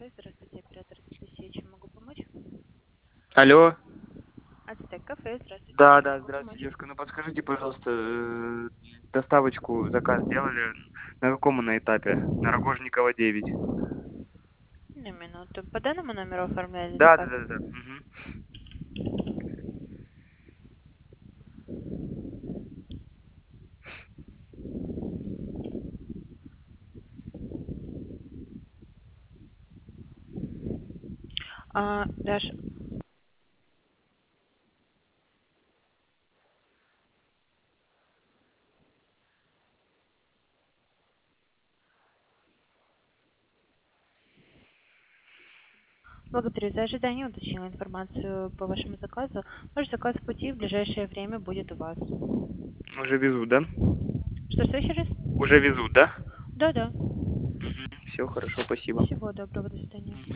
кафе. Здравствуйте, оператор Анастасия. Чем могу помочь? Алло. Ацтек кафе. Здравствуйте. Да, Чем да, могу здравствуйте, помочь? девушка. Ну подскажите, пожалуйста, доставочку, заказ сделали? На каком на этапе? На Рогожникова 9. На минуту. По данному номеру оформляли Да, да, заказ? да, да. Мгм. Даша, благодарю за ожидание. Уточнила информацию по вашему заказу. Ваш заказ в пути в ближайшее время будет у вас. Уже везут, да? Что еще раз? Уже везут, да? Да. Все хорошо, спасибо. Всего доброго. До свидания.